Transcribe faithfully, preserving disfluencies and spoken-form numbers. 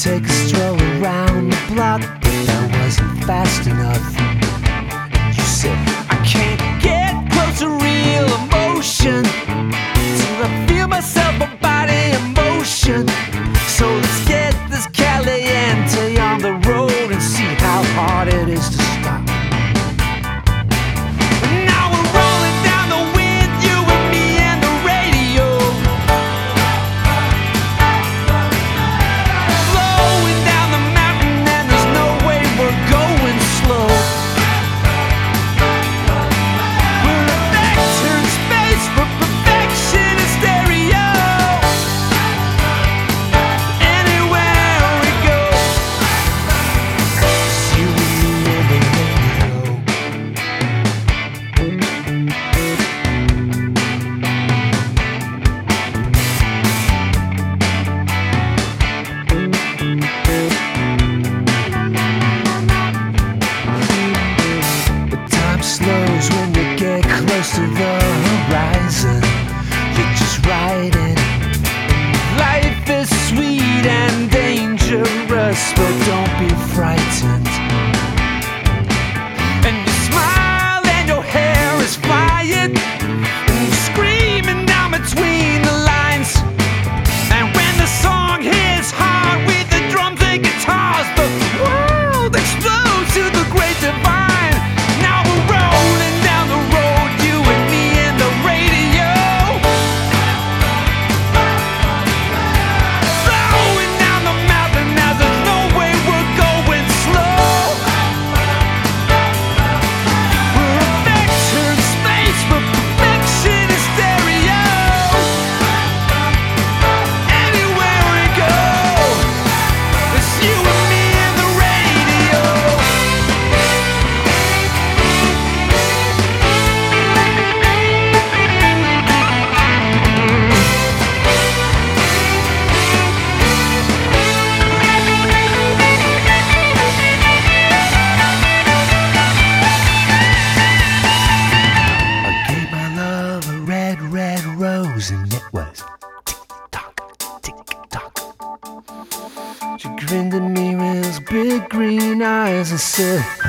take a stroll around the block, but that wasn't fast enough. You said, I can't get close to real emotion till I feel myself, my body in motion. So let's get this caliente on the road and see how hard it is to stop. Now we're rolling down the wind, you and me and the radio, flowing down the mountain, and there's no way we're going slow. We're a vector in space for perfection in stereo. Anywhere we go, it's you and me and the time slows when you get close to the horizon. You're just riding. Life is sweet and dangerous, but don't be frightened. And you smile and your hair is flying, and you're screaming down between the lines. And when the song hits hard with the drums and guitars, the world explodes to the great divine. Now we're rolling down the road, you and me and the radio, flowing down the mountain, now there's no way we're going slow. We're a vector in space for perfection in stereo. Anywhere we go, it's you and me and the radio. I gave my love a red, red rose, and it was tick-tock, tick-tock. She grinned at me with those big green eyes and said,